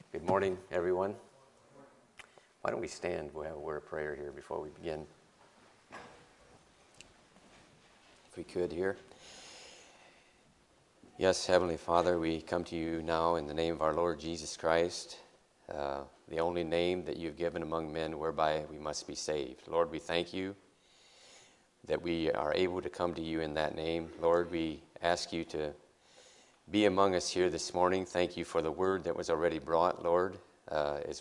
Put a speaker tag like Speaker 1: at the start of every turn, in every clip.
Speaker 1: Good morning, everyone. Why don't we stand? We'll have a word of prayer here before we begin. If we could here. Yes, Heavenly Father, we come to you now in the name of our Lord Jesus Christ, the only name that you've given among men whereby we must be saved. Lord, we thank you that we are able to come to you in that name. Lord, we ask you to be among us here this morning. Thank you for the word that was already brought, Lord, as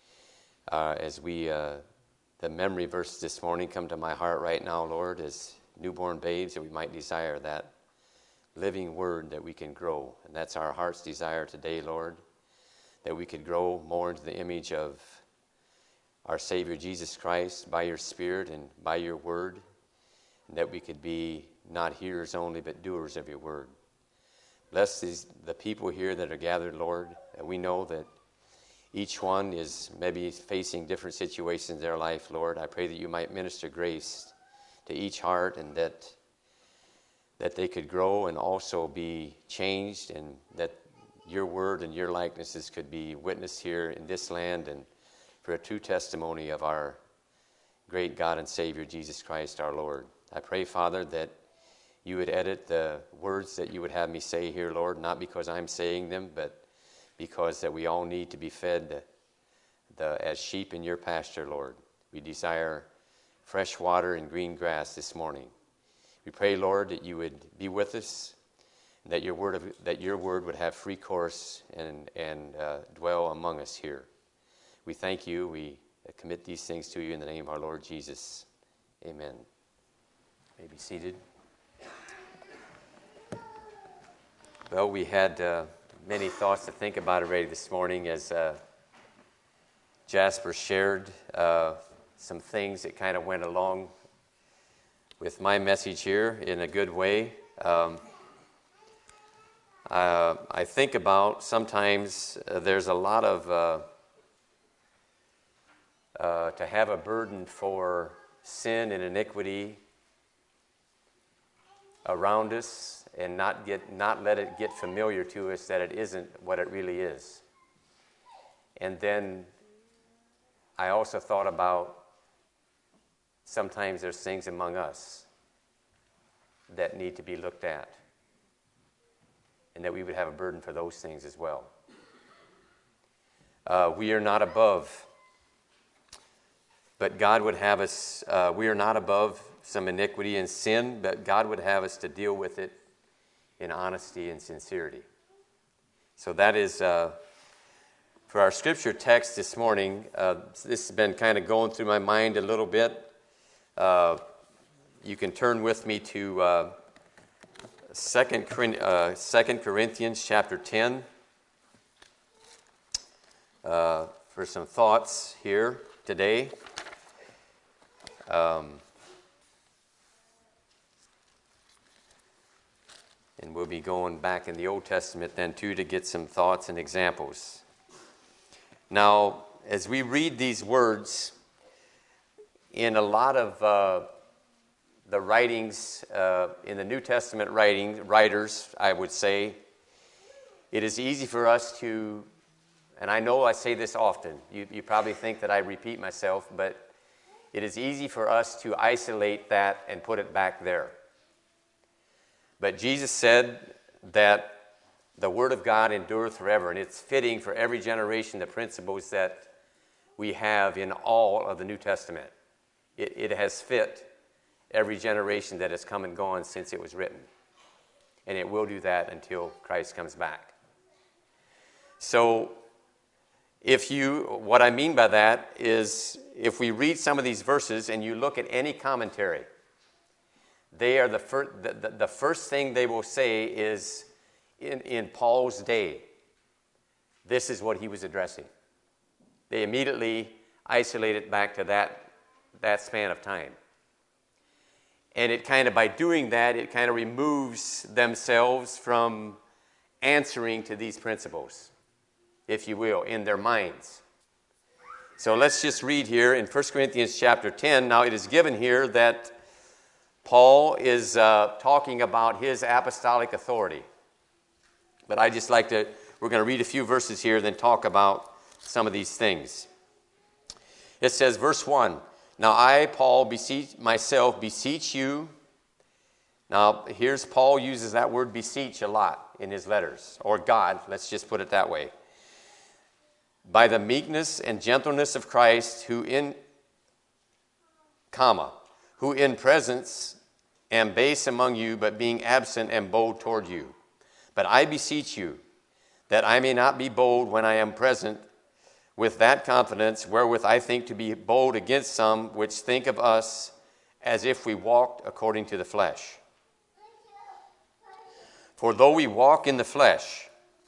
Speaker 1: the memory verses this morning come to my heart right now, Lord, as newborn babes, that we might desire that living word that we can grow. And that's our heart's desire today, Lord, that we could grow more into the image of our Savior Jesus Christ by your Spirit and by your word, and that we could be not hearers only, but doers of your word. Bless the people here that are gathered, Lord. And we know that each one is maybe facing different situations in their life, Lord. I pray that you might minister grace to each heart, and that they could grow and also be changed, and that your word and your likenesses could be witnessed here in this land, and for a true testimony of our great God and Savior, Jesus Christ, our Lord. I pray, Father, that you would edit the words that you would have me say here, Lord, not because I'm saying them, but because that we all need to be fed as sheep in your pasture, Lord. We desire fresh water and green grass this morning. We pray, Lord, that you would be with us, and that your word would have free course and dwell among us here. We thank you. We commit these things to you in the name of our Lord Jesus. Amen. You may be seated. Well, we had many thoughts to think about already this morning as Jasper shared some things that kind of went along with my message here in a good way. I think about sometimes there's a lot of to have a burden for sin and iniquity around us, and not let it get familiar to us that it isn't what it really is. And then I also thought about sometimes there's things among us that need to be looked at, and that we would have a burden for those things as well. We are not above, but God would have us, we are not above some iniquity and sin, but God would have us to deal with it in honesty and sincerity. So that is, for our scripture text this morning, this has been kind of going through my mind a little bit. You can turn with me to 2 Corinthians chapter 10 for some thoughts here today. And we'll be going back in the Old Testament then too to get some thoughts and examples. Now, as we read these words, in a lot of the writings, in the New Testament writers, I would say, it is easy for us to, and I know I say this often, you probably think that I repeat myself, but it is easy for us to isolate that and put it back there. But Jesus said that the Word of God endureth forever, and it's fitting for every generation, the principles that we have in all of the New Testament. It has fit every generation that has come and gone since it was written. And it will do that until Christ comes back. So, what I mean by that is, if we read some of these verses and you look at any commentary, they are the first thing they will say is, in Paul's day, this is what he was addressing. They immediately isolate it back to that span of time. And it kind of, by doing that, it kind of removes themselves from answering to these principles, if you will, in their minds. So let's just read here in 1 Corinthians chapter 10. Now it is given here that Paul is talking about his apostolic authority. But I just like to, we're going to read a few verses here, then talk about some of these things. It says, verse 1, now I, Paul, beseech you. Now, here's Paul uses that word beseech a lot in his letters, or God, let's just put it that way. By the meekness and gentleness of Christ, who in presence am base among you, but being absent am bold toward you. But I beseech you, that I may not be bold when I am present, with that confidence wherewith I think to be bold against some which think of us as if we walked according to the flesh. For though we walk in the flesh,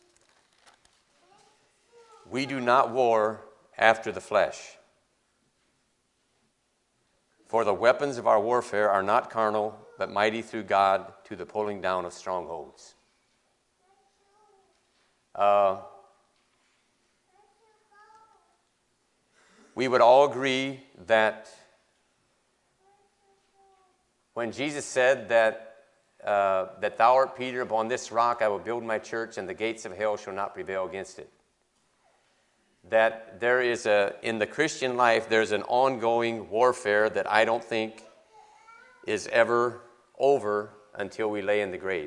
Speaker 1: we do not war after the flesh. For the weapons of our warfare are not carnal, but mighty through God to the pulling down of strongholds. We would all agree that when Jesus said that thou art Peter, upon this rock I will build my church, and the gates of hell shall not prevail against it. That there is in the Christian life, there's an ongoing warfare that I don't think is ever over until we lay in the grave.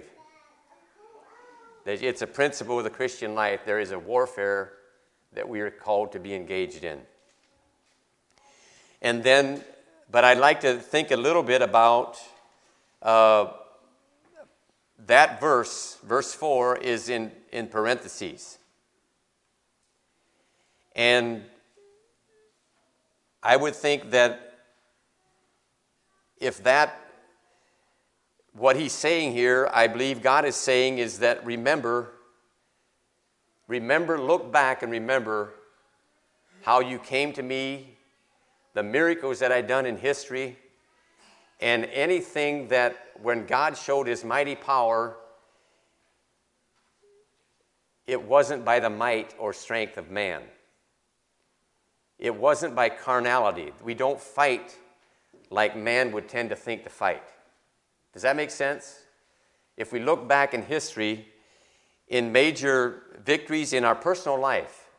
Speaker 1: It's a principle of the Christian life. There is a warfare that we are called to be engaged in. And then, but I'd like to think a little bit about that verse 4 is in parentheses. And I would think that if what he's saying here, I believe God is saying is that remember, look back and remember how you came to me, the miracles that I've done in history, and anything that when God showed his mighty power, it wasn't by the might or strength of man. It wasn't by carnality. We don't fight like man would tend to think to fight. Does that make sense? If we look back in history, in major victories in our personal life,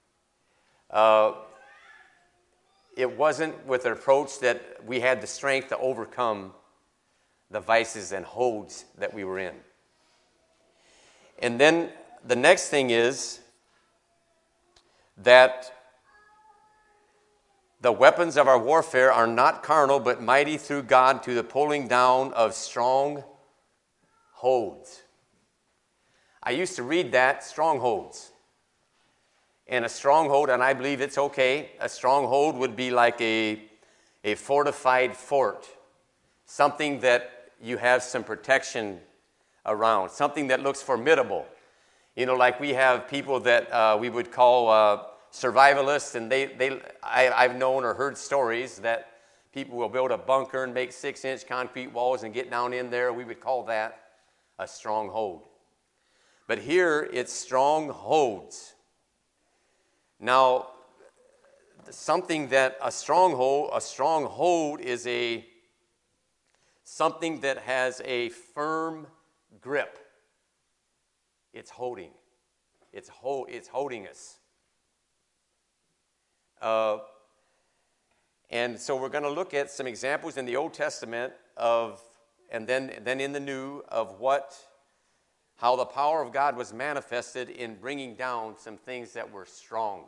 Speaker 1: it wasn't with an approach that we had the strength to overcome the vices and holds that we were in. And then the next thing is that the weapons of our warfare are not carnal, but mighty through God to the pulling down of strongholds. I used to read that, strongholds. And a stronghold, and I believe it's okay, a stronghold would be like a fortified fort, something that you have some protection around, something that looks formidable. You know, like we have people that we would call survivalists, and I've known or heard stories that people will build a bunker and make 6-inch concrete walls and get down in there. We would call that a stronghold. But here it's strongholds. Now, something that a stronghold is something that has a firm grip. It's holding. It's holding us. And so we're going to look at some examples in the Old Testament and then in the New of how the power of God was manifested in bringing down some things that were strong.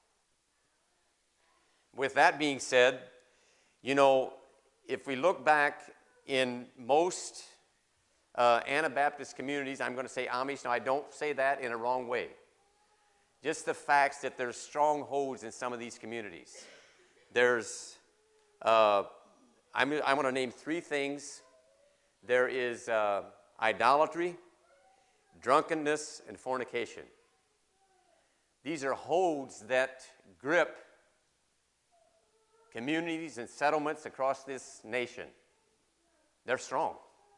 Speaker 1: With that being said, you know, if we look back in most Anabaptist communities, I'm going to say Amish. Now, I don't say that in a wrong way. Just the facts that there's strongholds in some of these communities. There's, I'm going to name 3 things. There is idolatry, drunkenness, and fornication. These are holds that grip communities and settlements across this nation. They're strong.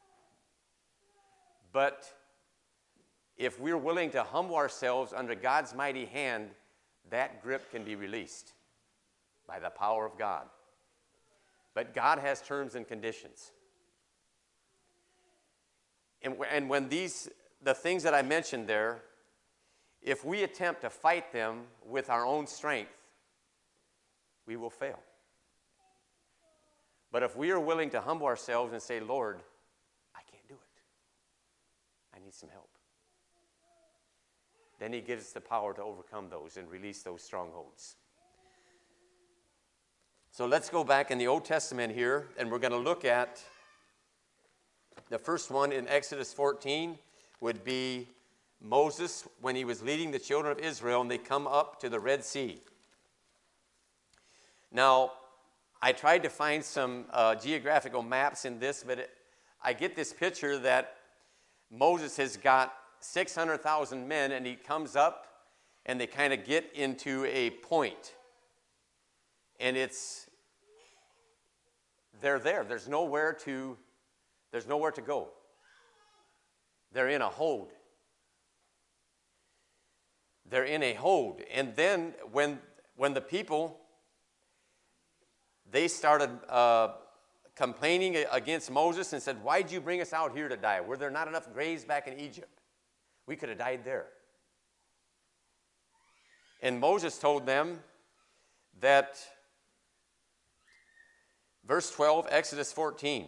Speaker 1: But if we're willing to humble ourselves under God's mighty hand, that grip can be released by the power of God. But God has terms and conditions. And when the things that I mentioned there, if we attempt to fight them with our own strength, we will fail. But if we are willing to humble ourselves and say, Lord, I can't do it, I need some help, then he gives us the power to overcome those and release those strongholds. So let's go back in the Old Testament here, and we're going to look at the first one in Exodus 14 would be Moses when he was leading the children of Israel, and they come up to the Red Sea. Now, I tried to find some geographical maps in this, but I get this picture that Moses has got 600,000 men, and he comes up, and they kind of get into a point. And they're there. There's nowhere to go. They're in a hold. They're in a hold. And then when the people, they started complaining against Moses and said, why'd you bring us out here to die? Were there not enough graves back in Egypt? We could have died there. And Moses told them that, verse 12, Exodus 14,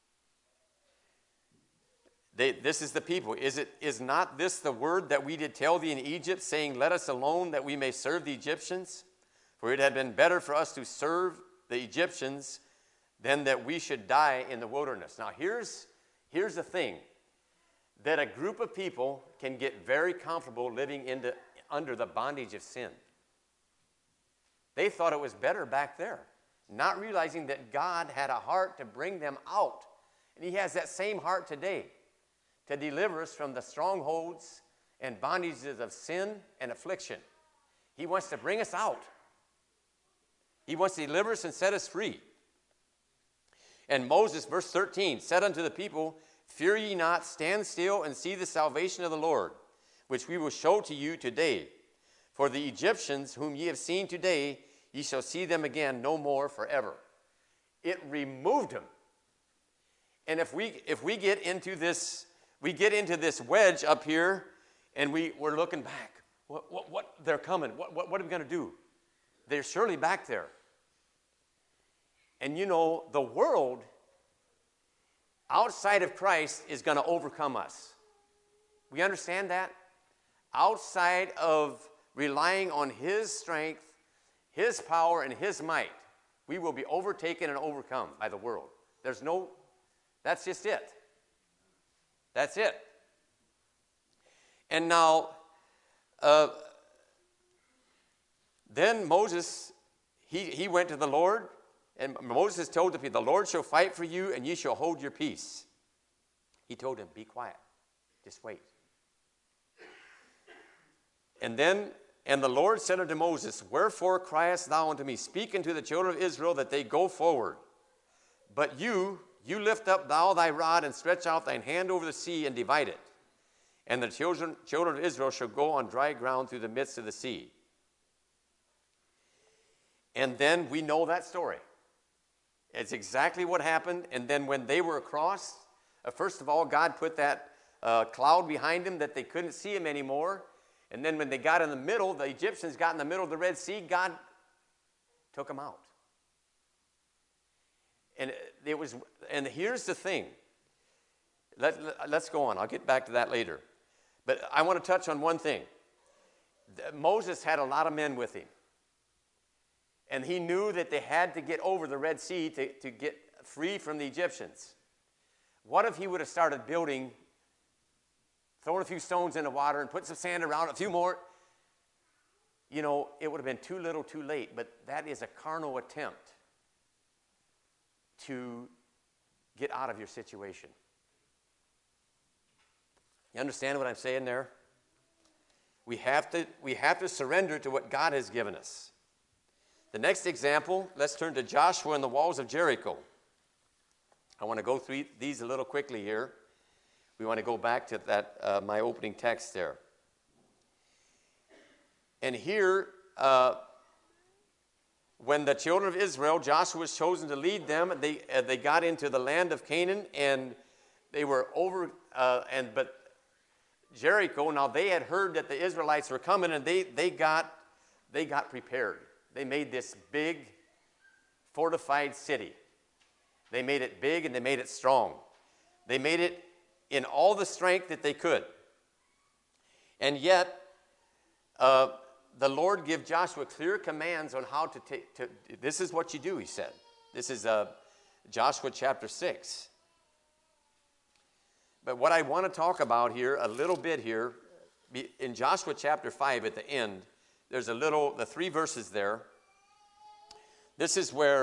Speaker 1: this is the people. Is not this the word that we did tell thee in Egypt, saying, let us alone that we may serve the Egyptians? For it had been better for us to serve the Egyptians than that we should die in the wilderness. Now here's the thing, that a group of people can get very comfortable living under the bondage of sin. They thought it was better back there, not realizing that God had a heart to bring them out. And he has that same heart today, to deliver us from the strongholds and bondages of sin and affliction. He wants to bring us out. He wants to deliver us and set us free. And Moses, verse 13, said unto the people, fear ye not, stand still and see the salvation of the Lord, which we will show to you today. For the Egyptians whom ye have seen today, ye shall see them again no more forever. It removed them. And if we get into this, wedge up here, and we're looking back. What they're coming. What are we going to do? They're surely back there. And you know, the world outside of Christ is going to overcome us. We understand that? Outside of relying on his strength, his power, and his might, we will be overtaken and overcome by the world. That's just it. That's it. And now, then Moses, he went to the Lord, and Moses told the people, the Lord shall fight for you, and ye shall hold your peace. He told him, be quiet. Just wait. And the Lord said unto Moses, wherefore criest thou unto me? Speak unto the children of Israel that they go forward. But you lift up thou thy rod, and stretch out thine hand over the sea, and divide it. And the children of Israel shall go on dry ground through the midst of the sea. And then we know that story. It's exactly what happened. And then when they were across, first of all, God put that cloud behind them that they couldn't see him anymore. And then when they got in the middle, the Egyptians got in the middle of the Red Sea, God took them out. And here's the thing. Let's go on. I'll get back to that later. But I want to touch on one thing. Moses had a lot of men with him. And he knew that they had to get over the Red Sea to get free from the Egyptians. What if he would have started building, throwing a few stones in the water and putting some sand around it, a few more? You know, it would have been too little too late. But that is a carnal attempt to get out of your situation. You understand what I'm saying there? We have to surrender to what God has given us. The next example, let's turn to Joshua and the walls of Jericho. I want to go through these a little quickly here. We want to go back to that my opening text there. And here, when the children of Israel, Joshua was chosen to lead them, they got into the land of Canaan, and they were over. But Jericho, now they had heard that the Israelites were coming, and they got prepared. They made this big fortified city. They made it big and they made it strong. They made it in all the strength that they could. And yet, the Lord gave Joshua clear commands on how to take. This is what you do, he said. This is Joshua chapter 6. But what I want to talk about here, a little bit here, in Joshua chapter 5 at the end, there's the 3 verses there. This is where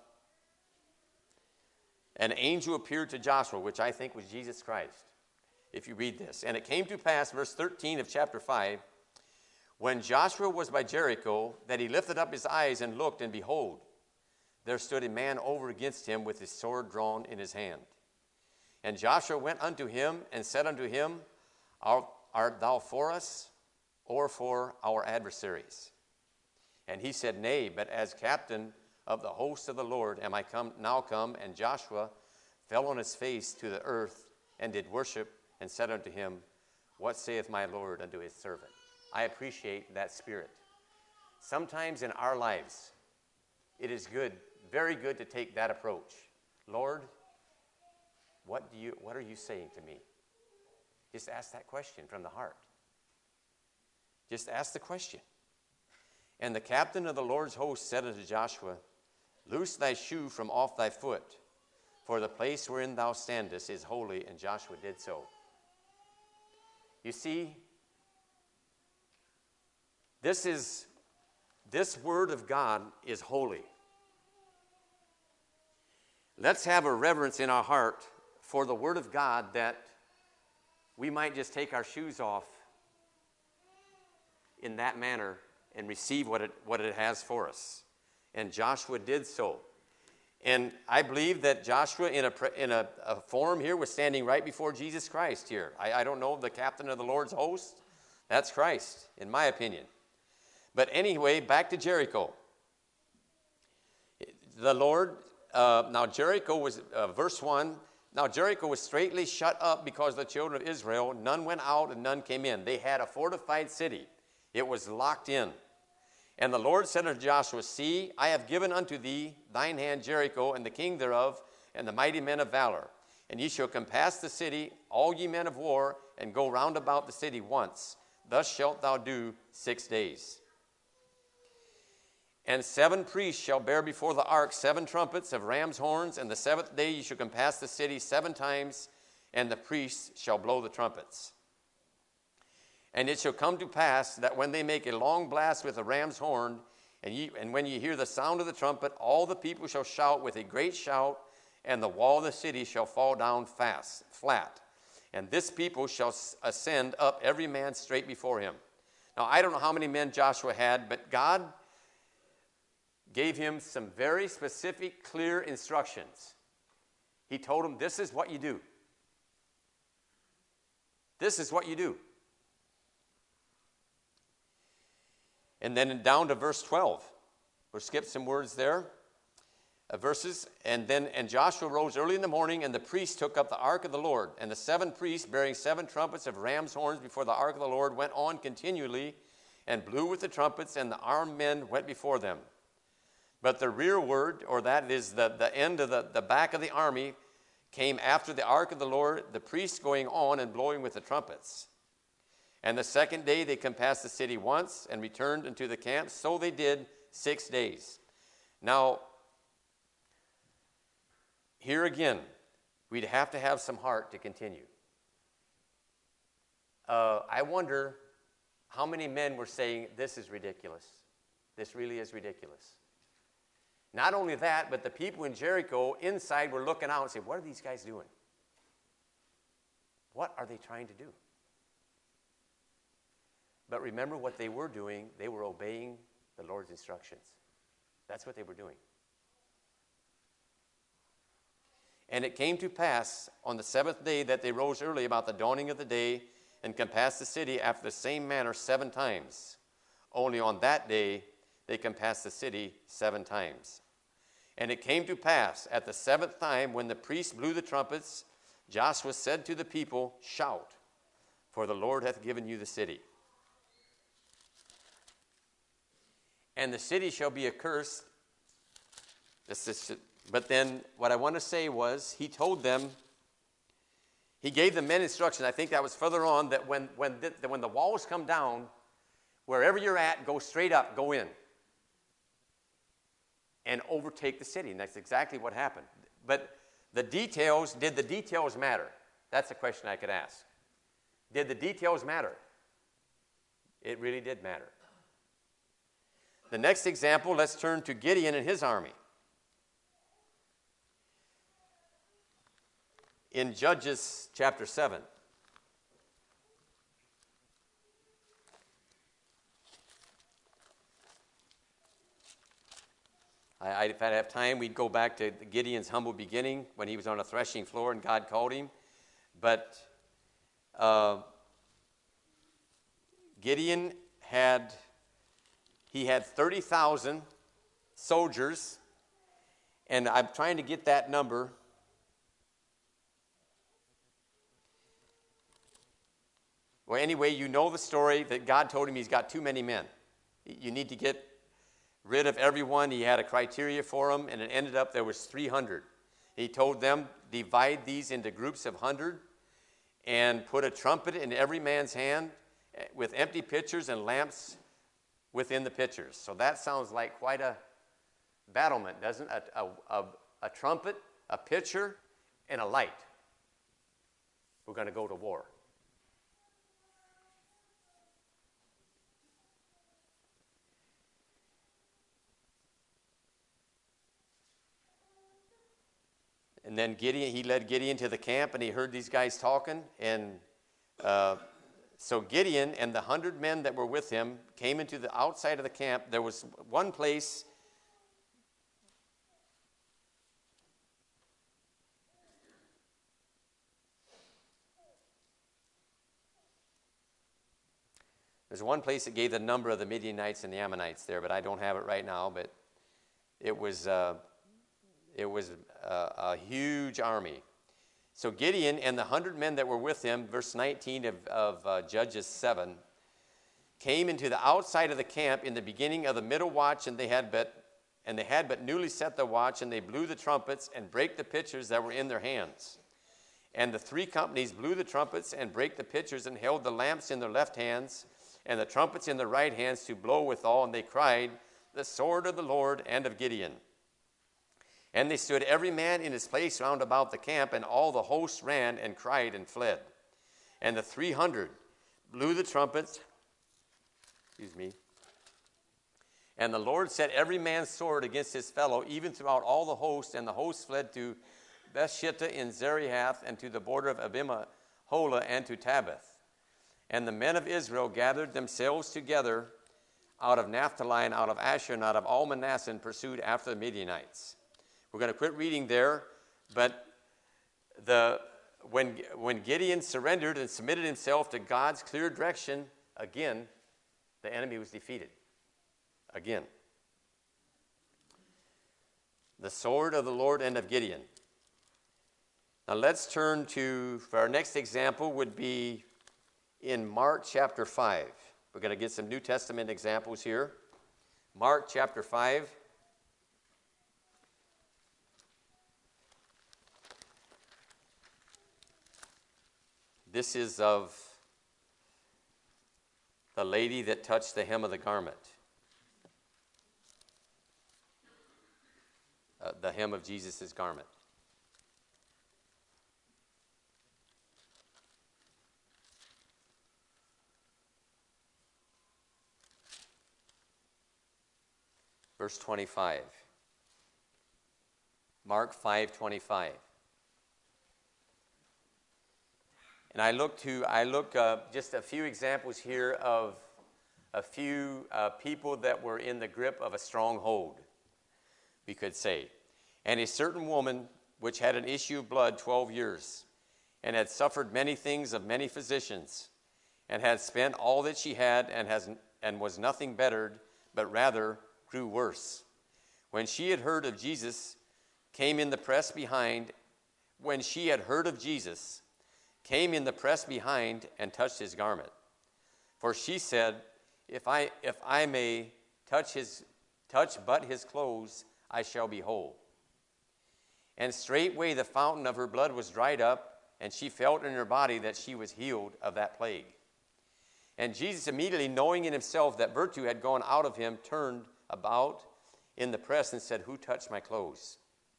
Speaker 1: an angel appeared to Joshua, which I think was Jesus Christ, if you read this. And it came to pass, verse 13 of chapter 5, when Joshua was by Jericho, that he lifted up his eyes and looked, and behold, there stood a man over against him with his sword drawn in his hand. And Joshua went unto him and said unto him, Art thou for us, or for our adversaries? And he said, Nay, but as captain of the host of the Lord am I now come. And Joshua fell on his face to the earth, and did worship, and said unto him, What saith my Lord unto his servant? I appreciate that spirit. Sometimes in our lives, it is good, very good, to take that approach. Lord, what are you saying to me? Just ask that question from the heart. Just ask the question. And the captain of the Lord's host said unto Joshua, Loose thy shoe from off thy foot, for the place wherein thou standest is holy. And Joshua did so. You see, this word of God is holy. Let's have a reverence in our heart for the word of God, that we might just take our shoes off in that manner and receive what it has for us. And Joshua did so. And I believe that Joshua in a form here was standing right before Jesus Christ here. I don't know, the captain of the Lord's host. That's Christ, in my opinion. But anyway, back to Jericho. The Lord, now Jericho was, verse 1, Now Jericho was straitly shut up because of the children of Israel. None went out and none came in. They had a fortified city. It was locked in. And the Lord said unto Joshua, See, I have given unto thee thine hand Jericho, and the king thereof, and the mighty men of valor. And ye shall compass the city, all ye men of war, and go round about the city once. Thus shalt thou do 6 days. And 7 priests shall bear before the ark 7 trumpets of ram's horns, and the 7th day ye shall compass the city 7 times, and the priests shall blow the trumpets. And it shall come to pass that when they make a long blast with a ram's horn, and when ye hear the sound of the trumpet, all the people shall shout with a great shout, and the wall of the city shall fall down flat. And this people shall ascend up every man straight before him. Now, I don't know how many men Joshua had, but God gave him some very specific, clear instructions. He told him, this is what you do. This is what you do. And then down to verse 12. We'll skip some words there. Verses. And Joshua rose early in the morning, and the priests took up the ark of the Lord. And the 7 priests, bearing 7 trumpets of ram's horns before the ark of the Lord, went on continually and blew with the trumpets, and the armed men went before them. But the rearward, or that is the end of the back of the army, came after the ark of the Lord, the priests going on and blowing with the trumpets. And the 2nd day they compassed the city once and returned into the camp. So they did 6 days. Now, here again, we'd have to have some heart to continue. I wonder how many men were saying, this is ridiculous. This really is ridiculous. Not only that, but the people in Jericho inside were looking out and saying, what are these guys doing? What are they trying to do? But remember what they were doing. They were obeying the Lord's instructions. That's what they were doing. And it came to pass on the 7th day that they rose early about the dawning of the day and compassed the city after the same manner 7 times. Only on that day they compassed the city 7 times. And it came to pass at the 7th time when the priests blew the trumpets, Joshua said to the people, Shout, for the Lord hath given you the city. And the city shall be accursed. But then what I want to say was, he told them, he gave the men instruction. I think that was further on, that when the walls come down, wherever you're at, go straight up, go in, and overtake the city. And that's exactly what happened. But did the details matter? That's a question I could ask. Did the details matter? It really did matter. The next example, let's turn to Gideon and his army. In Judges chapter 7. If I have time, we'd go back to Gideon's humble beginning when he was on a threshing floor and God called him. But Gideon had 30,000 soldiers, and I'm trying to get that number. Well, anyway, you know the story that God told him he's got too many men. You need to get rid of everyone. He had a criteria for them, and it ended up there was 300. He told them, divide these into groups of 100 and put a trumpet in every man's hand with empty pitchers and lamps within the pitchers. So that sounds like quite a battlement, doesn't it? A trumpet, a pitcher, and a light. We're going to go to war. And then he led Gideon to the camp, and he heard these guys talking. And so Gideon and the 100 men that were with him came into the outside of the camp. There was one place. There's one place that gave the number of the Midianites and the Ammonites there, but I don't have it right now. But it was a huge army. So Gideon and the 100 men that were with him, verse 19 of Judges 7, came into the outside of the camp in the beginning of the middle watch, and they had but newly set the watch, and they blew the trumpets and brake the pitchers that were in their hands. And the 3 companies blew the trumpets and brake the pitchers, and held the lamps in their left hands and the trumpets in their right hands to blow withal, and they cried, the sword of the Lord and of Gideon. And they stood every man in his place round about the camp, and all the host ran and cried and fled. And the 300 blew the trumpets, and the Lord set every man's sword against his fellow, even throughout all the host, and the host fled to Bethshittah in Zerahath, and to the border of Abimaholah, and to Tabbath. And the men of Israel gathered themselves together out of Naphtali, and out of Asher, and out of all Manasseh, and pursued after the Midianites. We're going to quit reading there, but when Gideon surrendered and submitted himself to God's clear direction, again, the enemy was defeated. Again. The sword of the Lord and of Gideon. Now let's turn to, for our next example would be in Mark chapter 5. We're going to get some New Testament examples here. Mark chapter 5. This is of the lady that touched the hem of the garment. The hem of Jesus' garment. Verse 25. Mark 5:25. And I look just a few examples here of a few people that were in the grip of a stronghold, we could say. And a certain woman which had an issue of blood 12 years, and had suffered many things of many physicians, and had spent all that she had, and was nothing bettered, but rather grew worse. When she had heard of Jesus, came in the press behind. When she had heard of Jesus, came in the press behind and touched his garment. For she said, if I may touch but his clothes, I shall be whole. And straightway the fountain of her blood was dried up, and she felt in her body that she was healed of that plague. And Jesus, immediately knowing in himself that virtue had gone out of him, turned about in the press and said, Who touched my clothes?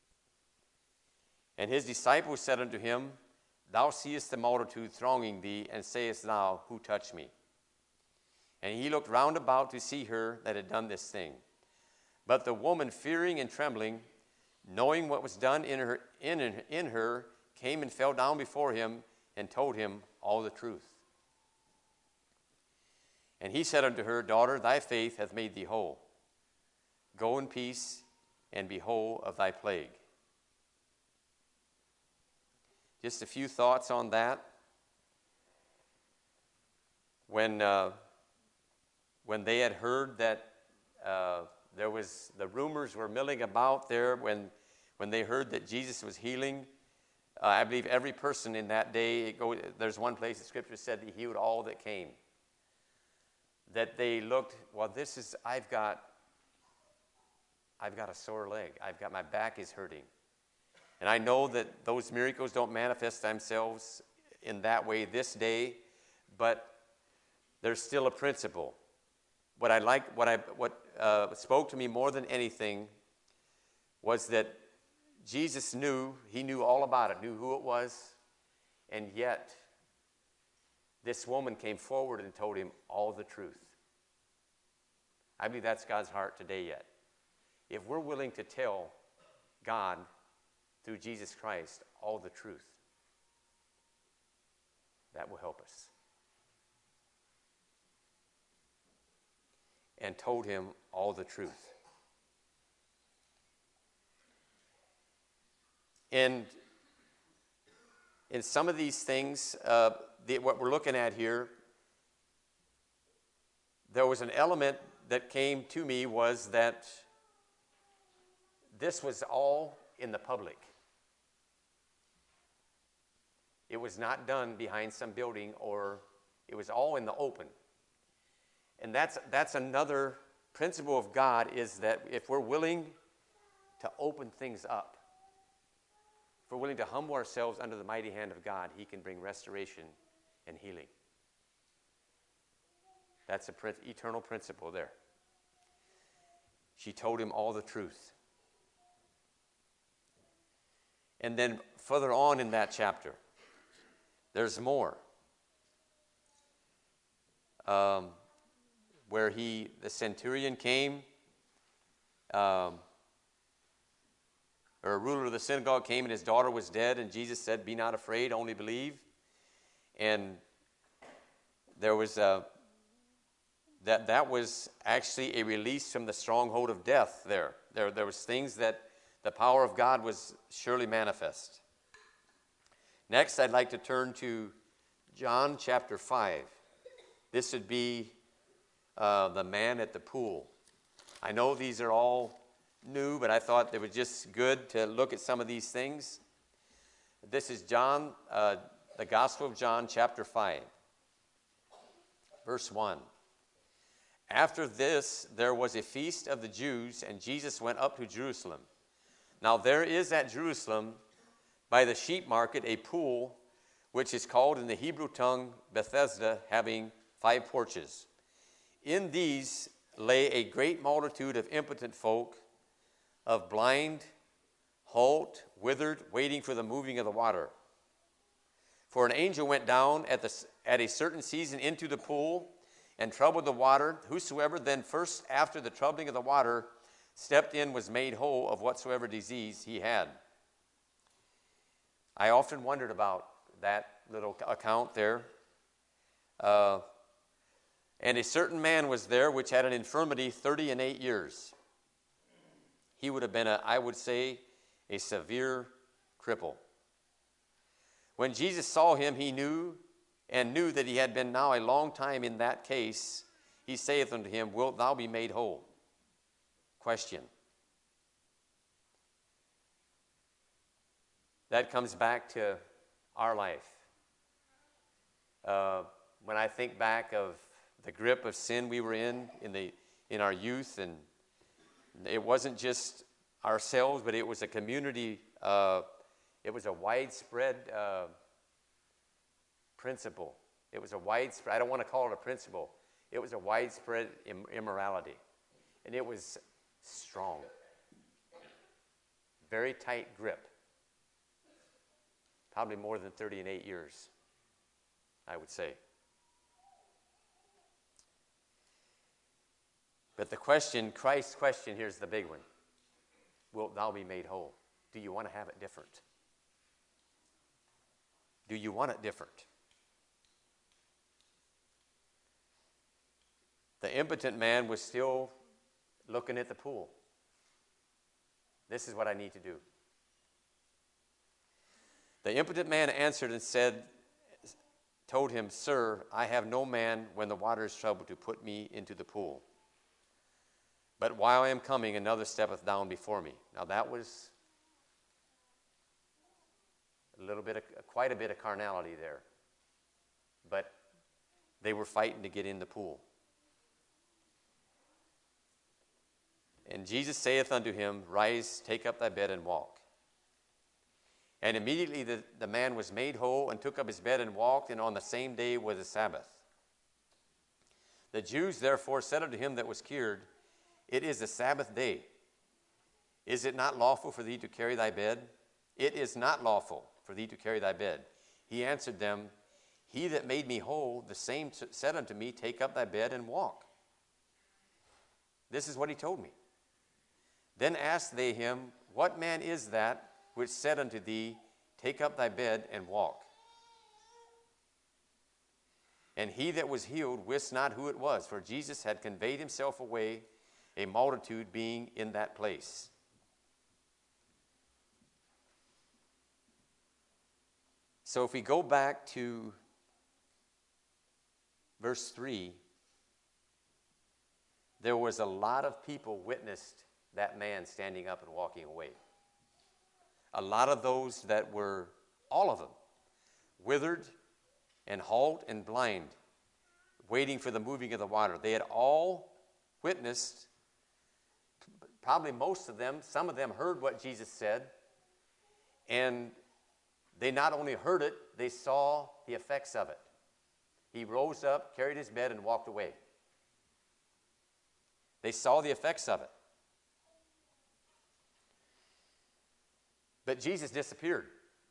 Speaker 1: And his disciples said unto him, Thou seest the multitude thronging thee, and sayest thou, Who touched me? And he looked round about to see her that had done this thing. But the woman, fearing and trembling, knowing what was done in her, came and fell down before him and told him all the truth. And he said unto her, Daughter, thy faith hath made thee whole. Go in peace and be whole of thy plague. Just a few thoughts on that. When they had heard that the rumors were milling about there, when they heard that Jesus was healing, I believe every person in that day, there's one place the scripture said he healed all that came. That they looked, well, I've got a sore leg. My back is hurting. And I know that those miracles don't manifest themselves in that way this day, but there's still a principle. What spoke to me more than anything was that Jesus he knew all about it, knew who it was, and yet this woman came forward and told him all the truth. I believe that's God's heart today yet. If we're willing to tell God through Jesus Christ all the truth, that will help us. And told him all the truth. And in some of these things, what we're looking at here, there was an element that came to me was that this was all in the public. It was not done behind some building, or it was all in the open. And that's another principle of God, is that if we're willing to open things up, if we're willing to humble ourselves under the mighty hand of God, he can bring restoration and healing. That's an eternal principle there. She told him all the truth. And then further on in that chapter, there's more. Where the centurion came, or a ruler of the synagogue came, and his daughter was dead, and Jesus said, Be not afraid, only believe. And there was that was actually a release from the stronghold of death there. There was things that the power of God was surely manifest. Next, I'd like to turn to John chapter 5. This would be the man at the pool. I know these are all new, but I thought it was just good to look at some of these things. This is John, the Gospel of John, chapter 5, verse 1. After this, there was a feast of the Jews, and Jesus went up to Jerusalem. Now there is at Jerusalem, by the sheep market, a pool, which is called in the Hebrew tongue Bethesda, having 5 porches. In these lay a great multitude of impotent folk, of blind, halt, withered, waiting for the moving of the water. For an angel went down at a certain season into the pool and troubled the water. Whosoever then first after the troubling of the water stepped in was made whole of whatsoever disease he had. I often wondered about that little account there. And a certain man was there which had an infirmity 38 years. He would have been, I would say, a severe cripple. When Jesus saw him, he knew that he had been now a long time in that case. He saith unto him, Wilt thou be made whole? Question. That comes back to our life. When I think back of the grip of sin we were in our youth, and it wasn't just ourselves, but it was a community. It was a widespread principle. It was a widespread. I don't want to call it a principle. It was a widespread immorality, and it was strong. Very tight grip. Probably more than 38 years, I would say. But the question, Christ's question, here's the big one. Wilt thou be made whole? Do you want to have it different? Do you want it different? The impotent man was still looking at the pool. This is what I need to do. The impotent man answered and told him, Sir, I have no man when the water is troubled to put me into the pool. But while I am coming, another steppeth down before me. Now that was quite a bit of carnality there. But they were fighting to get in the pool. And Jesus saith unto him, Rise, take up thy bed, and walk. And immediately the man was made whole, and took up his bed and walked, and on the same day was the Sabbath. The Jews therefore said unto him that was cured, It is the Sabbath day. Is it not lawful for thee to carry thy bed? It is not lawful for thee to carry thy bed. He answered them, He that made me whole, the same said unto me, Take up thy bed and walk. This is what he told me. Then asked they him, What man is that which said unto thee, Take up thy bed and walk? And he that was healed wist not who it was, for Jesus had conveyed himself away, a multitude being in that place. So if we go back to verse 3, there was a lot of people witnessed that man standing up and walking away. A lot of those that were, all of them, withered and halt and blind, waiting for the moving of the water. They had all witnessed, probably most of them, some of them heard what Jesus said, and they not only heard it, they saw the effects of it. He rose up, carried his bed, and walked away. They saw the effects of it. But Jesus disappeared.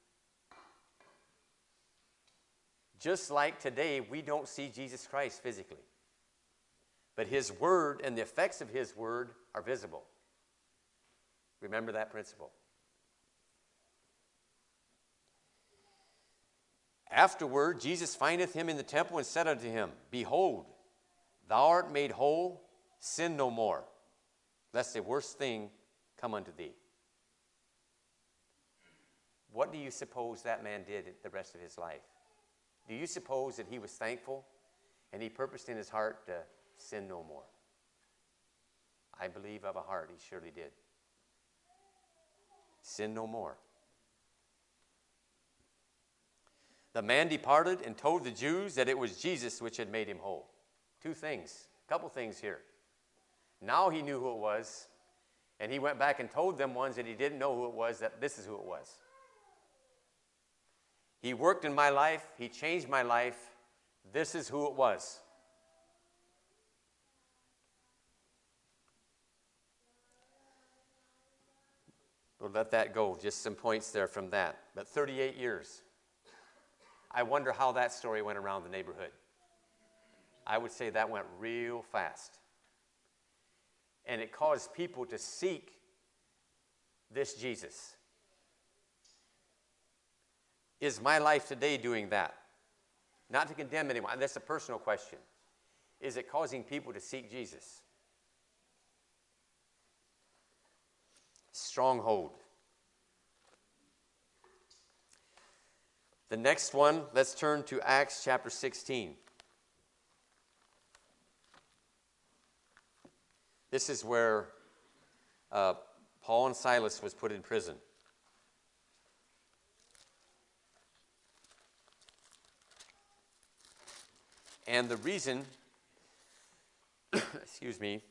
Speaker 1: Just like today, we don't see Jesus Christ physically. But his word and the effects of his word are visible. Remember that principle. Afterward, Jesus findeth him in the temple and said unto him, Behold, thou art made whole, sin no more, lest a worse thing come unto thee. What do you suppose that man did the rest of his life? Do you suppose that he was thankful and he purposed in his heart to sin no more? I believe of a heart he surely did. Sin no more. The man departed and told the Jews that it was Jesus which had made him whole. Two things, a couple things here. Now he knew who it was, and he went back and told them ones that he didn't know who it was, that this is who it was. He worked in my life. He changed my life. This is who it was. We'll let that go. Just some points there from that. But 38 years. I wonder how that story went around the neighborhood. I would say that went real fast. And it caused people to seek this Jesus. Is my life today doing that? Not to condemn anyone. That's a personal question. Is it causing people to seek Jesus? Stronghold. The next one, let's turn to Acts chapter 16. This is where Paul and Silas was put in prison. And the reason, excuse me,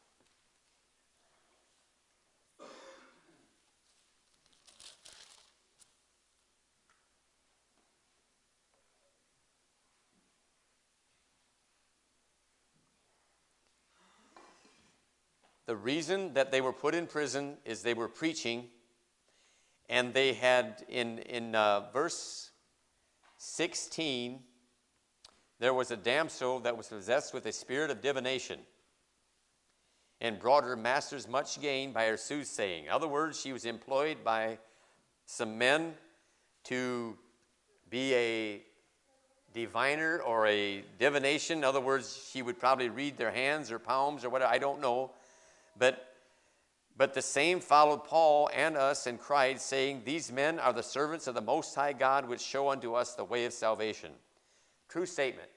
Speaker 1: the reason that they were put in prison is they were preaching, and they had, in verse 16, there was a damsel that was possessed with a spirit of divination and brought her masters much gain by her soothsaying. In other words, she was employed by some men to be a diviner or a divination. In other words, she would probably read their hands or palms or whatever, I don't know. But the same followed Paul and us and cried, saying, These men are the servants of the Most High God, which show unto us the way of salvation. True statement.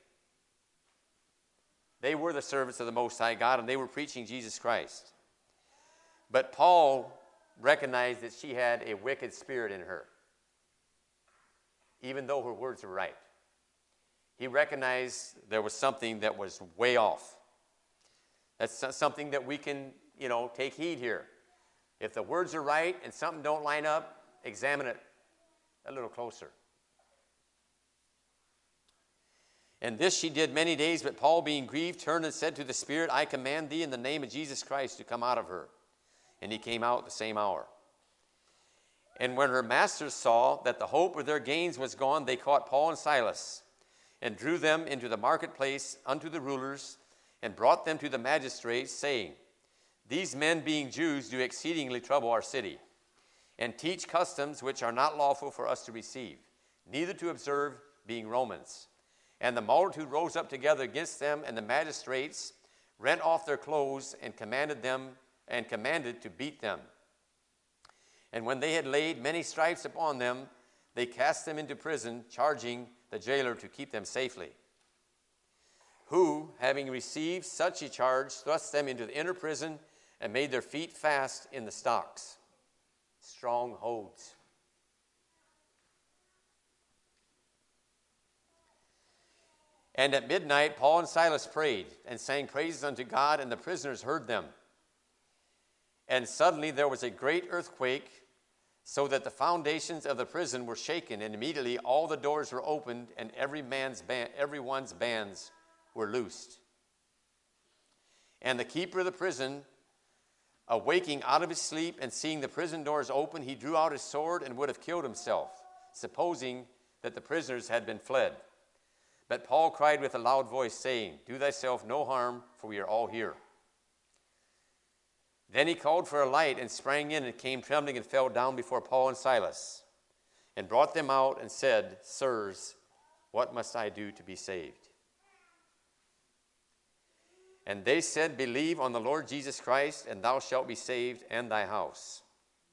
Speaker 1: They were the servants of the Most High God, and they were preaching Jesus Christ. But Paul recognized that she had a wicked spirit in her, even though her words were right. He recognized there was something that was way off. That's something that we can, take heed here. If the words are right and something don't line up, examine it a little closer. And this she did many days, but Paul, being grieved, turned and said to the Spirit, I command thee in the name of Jesus Christ to come out of her. And he came out the same hour. And when her masters saw that the hope of their gains was gone, they caught Paul and Silas and drew them into the marketplace unto the rulers and brought them to the magistrates, saying, These men, being Jews, do exceedingly trouble our city, and teach customs which are not lawful for us to receive, neither to observe, being Romans. And the multitude rose up together against them, and the magistrates rent off their clothes and commanded to beat them. And when they had laid many stripes upon them, they cast them into prison, charging the jailer to keep them safely. Who, having received such a charge, thrust them into the inner prison and made their feet fast in the stocks. Strongholds. And at midnight, Paul and Silas prayed and sang praises unto God, and the prisoners heard them. And suddenly there was a great earthquake, so that the foundations of the prison were shaken, and immediately all the doors were opened, and everyone's bands were loosed. And the keeper of the prison, awaking out of his sleep and seeing the prison doors open, he drew out his sword and would have killed himself, supposing that the prisoners had been fled. But Paul cried with a loud voice, saying, Do thyself no harm, for we are all here. Then he called for a light and sprang in and came trembling and fell down before Paul and Silas and brought them out and said, Sirs, what must I do to be saved? And they said, Believe on the Lord Jesus Christ, and thou shalt be saved, and thy house.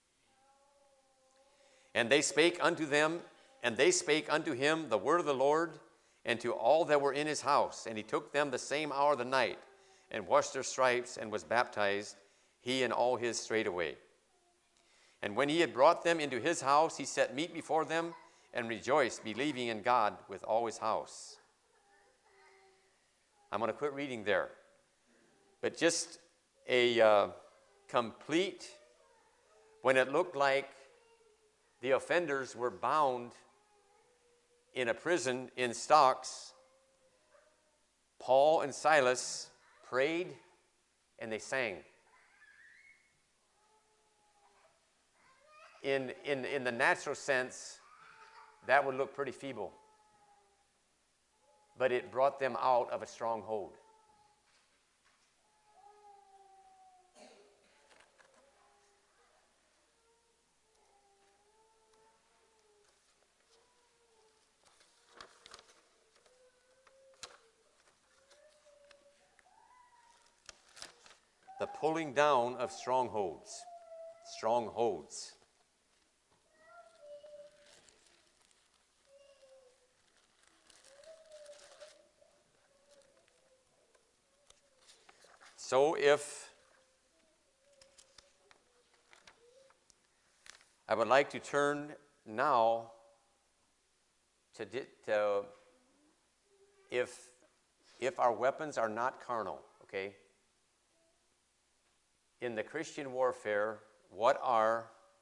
Speaker 1: And they spake unto him the word of the Lord, and to all that were in his house. And he took them the same hour of the night, and washed their stripes, and was baptized, he and all his straightway. And when he had brought them into his house, he set meat before them, and rejoiced, believing in God with all his house. I'm going to quit reading there. But just a complete, when it looked like the offenders were bound in a prison in stocks, Paul and Silas prayed and they sang. In the natural sense, that would look pretty feeble. But it brought them out of a stronghold. The pulling down of strongholds. Strongholds. So if I would like to turn now to if if our weapons are not carnal, okay? In the Christian warfare, what are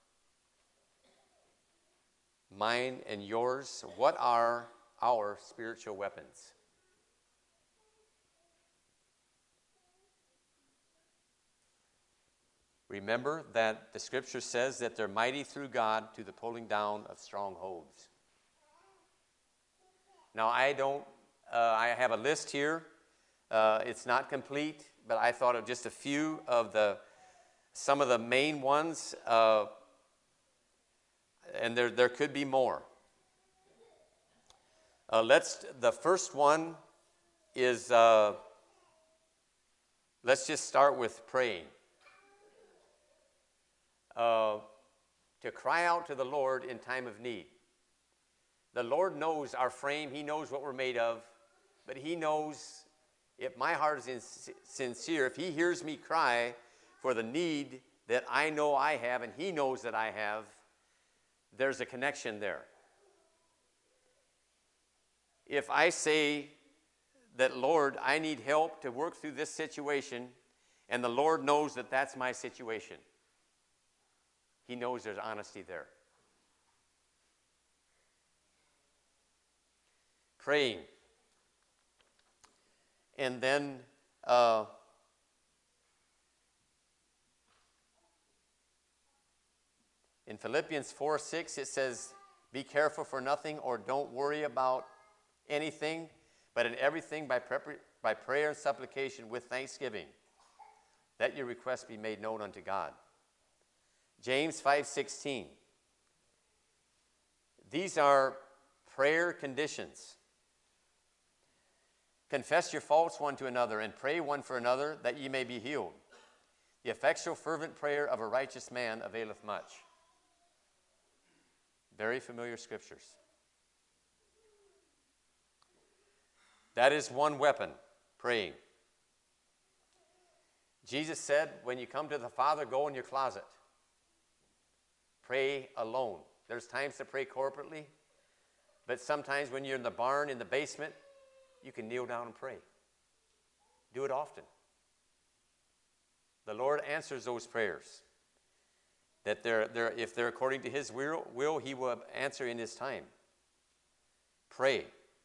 Speaker 1: mine and yours? What are our spiritual weapons? Remember that the scripture says that they're mighty through God to the pulling down of strongholds. Now, I have a list here. It's not complete, but I thought of just a few of some of the main ones, and there could be more. The first one is, let's just start with praying. To cry out to the Lord in time of need. The Lord knows our frame. He knows what we're made of. But He knows if my heart is sincere, if He hears me cry for the need that I know I have and He knows that I have, there's a connection there. If I say that, Lord, I need help to work through this situation, and the Lord knows that that's my situation, He knows there's honesty there. Praying. And then in Philippians 4:6 it says, be careful for nothing, or don't worry about anything, but in everything by prayer and supplication with thanksgiving, let your requests be made known unto God. James 5:16. These are prayer conditions. Confess your faults one to another and pray one for another that ye may be healed. The effectual fervent prayer of a righteous man availeth much. Very familiar scriptures. That is one weapon, praying. Jesus said, when you come to the Father, go in your closet. Pray alone. There's times to pray corporately, but sometimes when you're in the barn, in the basement, you can kneel down and pray. Do it often. The Lord answers those prayers. That if they're according to His will, He will answer in His time. Pray.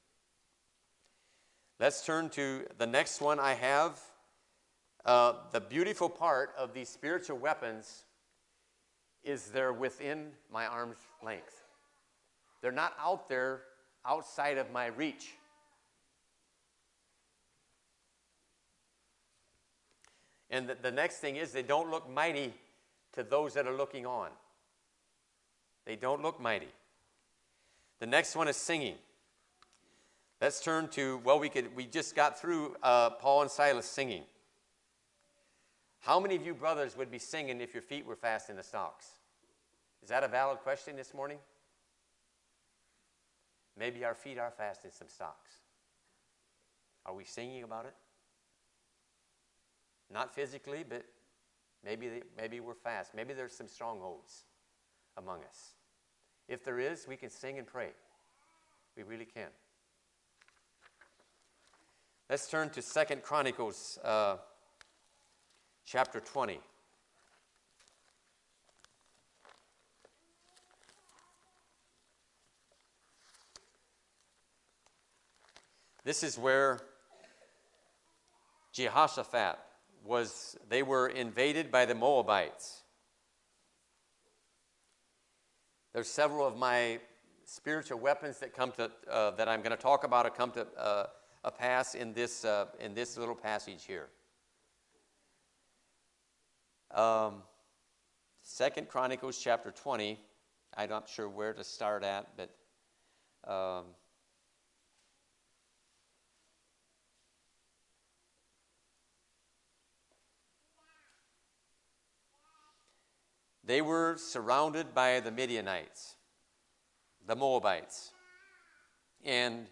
Speaker 1: Let's turn to the next one I have. The beautiful part of these spiritual weapons is they're within my arm's length. They're not out there outside of my reach. And the next thing is they don't look mighty to those that are looking on. They don't look mighty. The next one is singing. Let's turn to, we just got through Paul and Silas singing. How many of you brothers would be singing if your feet were fast in the stocks? Is that a valid question this morning? Maybe our feet are fast in some stocks. Are we singing about it? Not physically, but maybe we're fast. Maybe there's some strongholds among us. If there is, we can sing and pray. We really can. Let's turn to 2 Chronicles chapter 20. This is where Jehoshaphat they were invaded by the Moabites. There's several of my spiritual weapons that that I'm going to talk about come to a pass in this little passage here. 2 Chronicles chapter 20. I'm not sure where to start at, but they were surrounded by the Midianites, the Moabites. And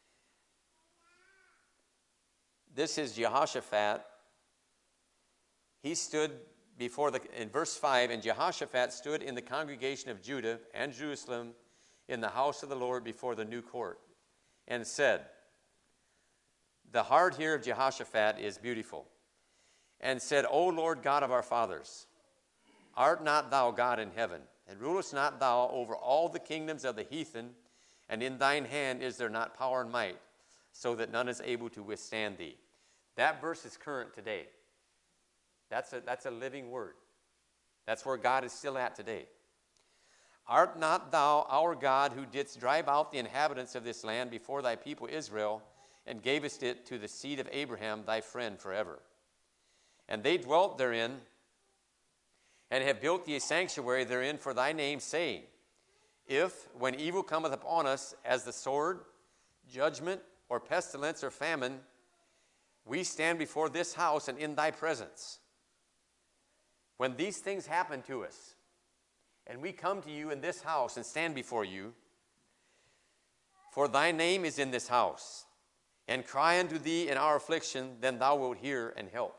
Speaker 1: this is Jehoshaphat. He stood in verse 5, and Jehoshaphat stood in the congregation of Judah and Jerusalem in the house of the Lord before the new court, and said, the heart here of Jehoshaphat is beautiful. And said, O Lord God of our fathers, art not thou God in heaven? And rulest not thou over all the kingdoms of the heathen? And in thine hand is there not power and might, so that none is able to withstand thee? That verse is current today. That's a living word. That's where God is still at today. Art not thou our God, who didst drive out the inhabitants of this land before thy people Israel, and gavest it to the seed of Abraham thy friend forever? And they dwelt therein, and have built thee a sanctuary therein for thy name, saying, If, when evil cometh upon us, as the sword, judgment, or pestilence, or famine, we stand before this house and in thy presence. When these things happen to us, and we come to you in this house and stand before you, for thy name is in this house, and cry unto thee in our affliction, then thou wilt hear and help.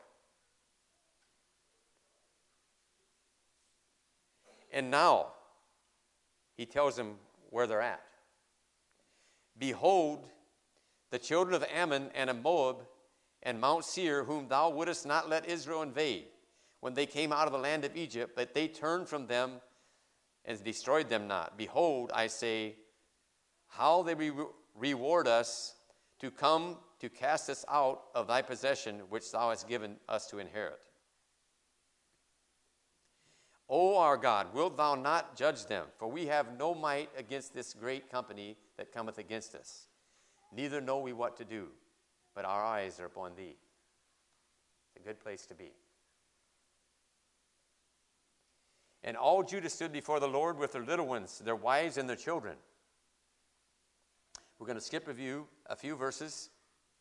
Speaker 1: And now, he tells them where they're at. Behold, the children of Ammon and of Moab and Mount Seir, whom thou wouldest not let Israel invade, when they came out of the land of Egypt, but they turned from them and destroyed them not. Behold, I say, how they reward us to come to cast us out of thy possession, which thou hast given us to inherit. O our God, wilt thou not judge them? For we have no might against this great company that cometh against us. Neither know we what to do, but our eyes are upon thee. It's a good place to be. And all Judah stood before the Lord with their little ones, their wives and their children. We're going to skip a few verses.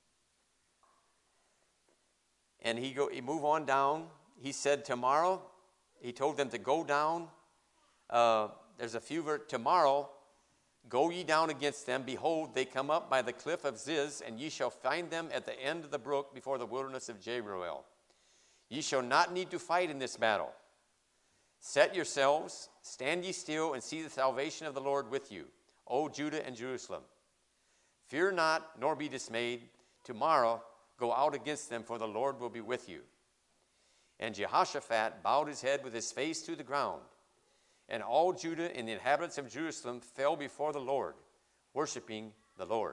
Speaker 1: And he move on down. He said, tomorrow, he told them to go down. There's a few verses. Tomorrow, go ye down against them. Behold, they come up by the cliff of Ziz, and ye shall find them at the end of the brook before the wilderness of Jeruel. Ye shall not need to fight in this battle. Set yourselves, stand ye still, and see the salvation of the Lord with you, O Judah and Jerusalem. Fear not, nor be dismayed. Tomorrow go out against them, for the Lord will be with you. And Jehoshaphat bowed his head with his face to the ground. And all Judah and the inhabitants of Jerusalem fell before the Lord, worshiping the Lord.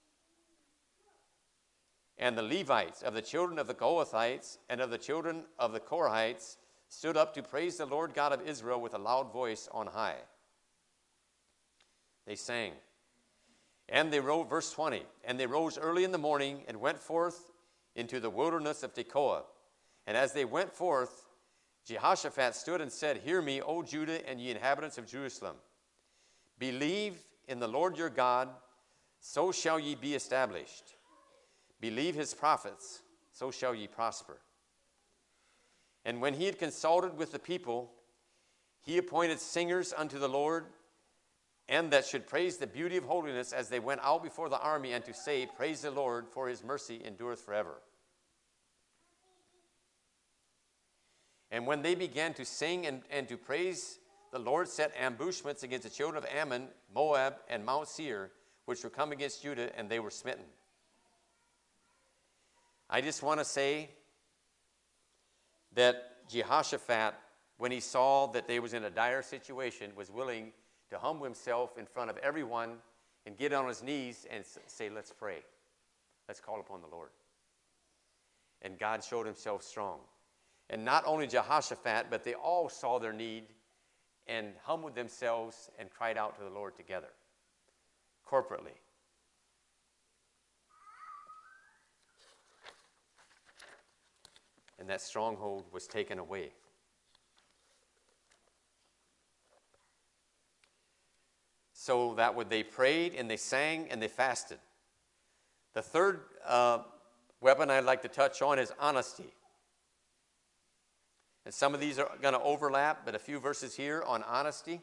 Speaker 1: And the Levites of the children of the Kohathites and of the children of the Korahites stood up to praise the Lord God of Israel with a loud voice on high. They sang. And they rose, verse 20, and they rose early in the morning and went forth into the wilderness of Tekoa. And as they went forth, Jehoshaphat stood and said, Hear me, O Judah and ye inhabitants of Jerusalem. Believe in the Lord your God, so shall ye be established. Believe his prophets, so shall ye prosper. And when he had consulted with the people, he appointed singers unto the Lord, and that should praise the beauty of holiness as they went out before the army, and to say, Praise the Lord, for his mercy endureth forever. And when they began to sing and to praise, the Lord set ambushments against the children of Ammon, Moab, and Mount Seir, which were come against Judah, and they were smitten. I just want to say that Jehoshaphat, when he saw that they was in a dire situation, was willing to humble himself in front of everyone and get on his knees and say, let's pray. Let's call upon the Lord. And God showed himself strong. And not only Jehoshaphat, but they all saw their need and humbled themselves and cried out to the Lord together, corporately. And that stronghold was taken away. So that when they prayed and they sang and they fasted. The third weapon I'd like to touch on is honesty. And some of these are going to overlap, but a few verses here on honesty.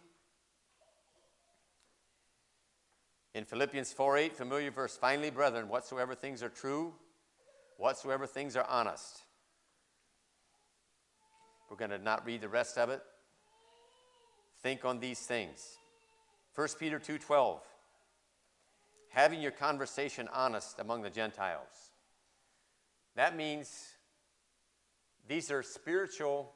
Speaker 1: In Philippians 4:8, familiar verse, finally, brethren, whatsoever things are true, whatsoever things are honest. We're going to not read the rest of it. Think on these things. 1 Peter 2:12, having your conversation honest among the Gentiles. That means these are spiritual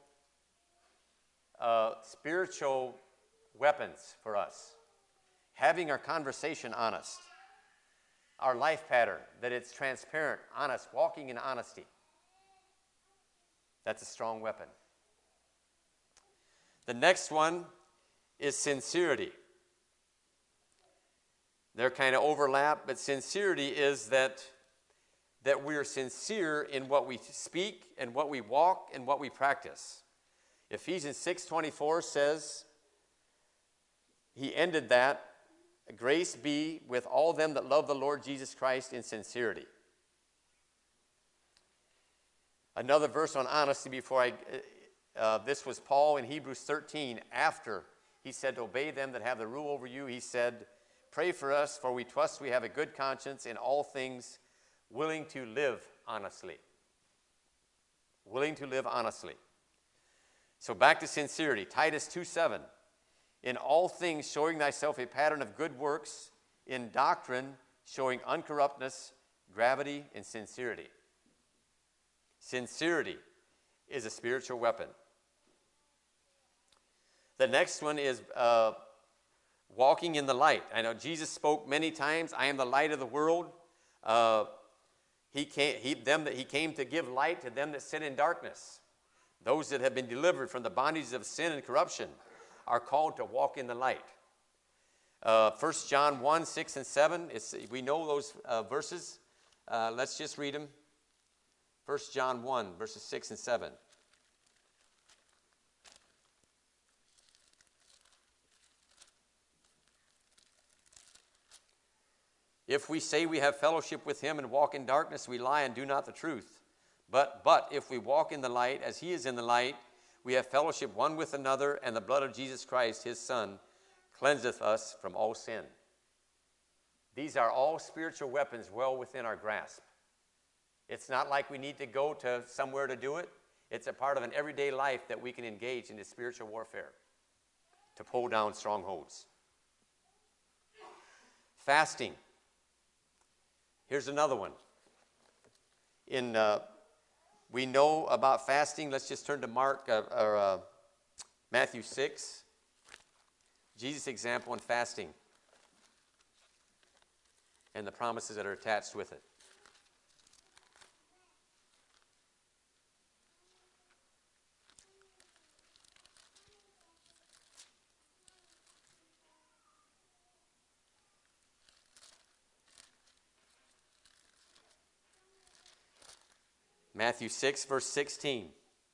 Speaker 1: weapons for us. Having our conversation honest, our life pattern, that it's transparent, honest, walking in honesty. That's a strong weapon. The next one is sincerity. They're kind of overlap, but sincerity is that we're sincere in what we speak and what we walk and what we practice. Ephesians 6:24 says, he ended that, grace be with all them that love the Lord Jesus Christ in sincerity. Another verse on honesty before this was Paul in Hebrews 13. After he said, obey them that have the rule over you, he said, pray for us, for we trust we have a good conscience in all things, willing to live honestly. Willing to live honestly. So back to sincerity. Titus 2:7. In all things showing thyself a pattern of good works, in doctrine showing uncorruptness, gravity, and sincerity. Sincerity is a spiritual weapon. The next one is walking in the light. I know Jesus spoke many times, I am the light of the world. He came to give light to them that sit in darkness. Those that have been delivered from the bondage of sin and corruption are called to walk in the light. 1 John 1:6 and 7, we know those verses. Let's just read them. 1 John 1, verses 6 and 7. If we say we have fellowship with him and walk in darkness, we lie and do not the truth. But if we walk in the light as he is in the light, we have fellowship one with another, and the blood of Jesus Christ, his Son, cleanseth us from all sin. These are all spiritual weapons well within our grasp. It's not like we need to go to somewhere to do it. It's a part of an everyday life that we can engage in this spiritual warfare to pull down strongholds. Fasting. Here's another one. We know about fasting. Let's just turn to Matthew 6. Jesus' example in fasting and the promises that are attached with it. Matthew 6, verse 16.